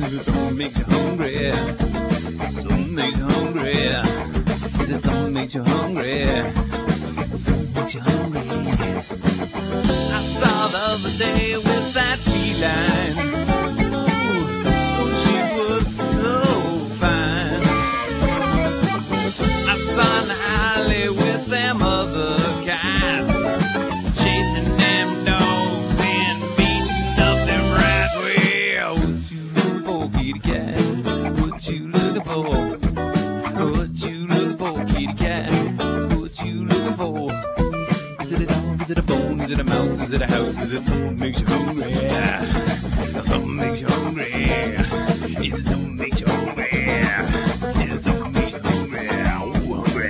Something makes you hungry. Something makes you hungry. Is it something makes you hungry? Something makes you hungry. I saw the other day with that feline. Ooh, she was so fine. I saw an alley with them other cats, chasing them dogs and beating up them rats. Well, what you looking for, kitty cat? What you looking for? What you looking for, kitty cat? What you looking for? Is it a dog? Is it a bone? Is it a mouse? Is it a house? Is it something that makes you hungry? Something makes you hungry. Is it something that makes you hungry? Is it something that makes you hungry? Ooh, hungry.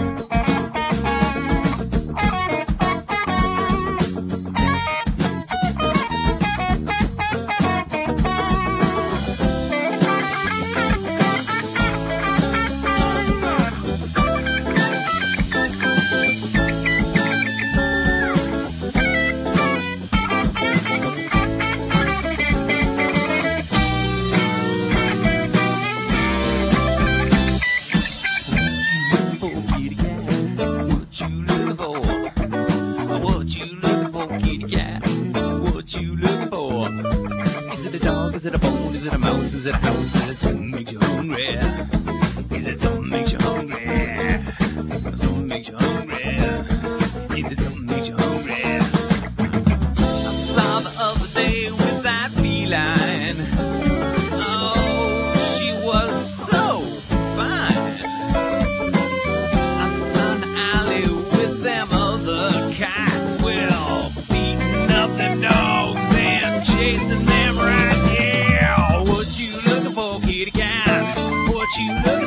Is it a bone? Is it a mouse? Is it a house? Is it something that makes you hungry? Is it something that makes you hungry? Something makes you hungry? Is it something that makes you hungry? I saw the other day with that feline. Oh, she was so fine. I saw an alley with them other cats, well, beating up them dogs and chasing them rats. What you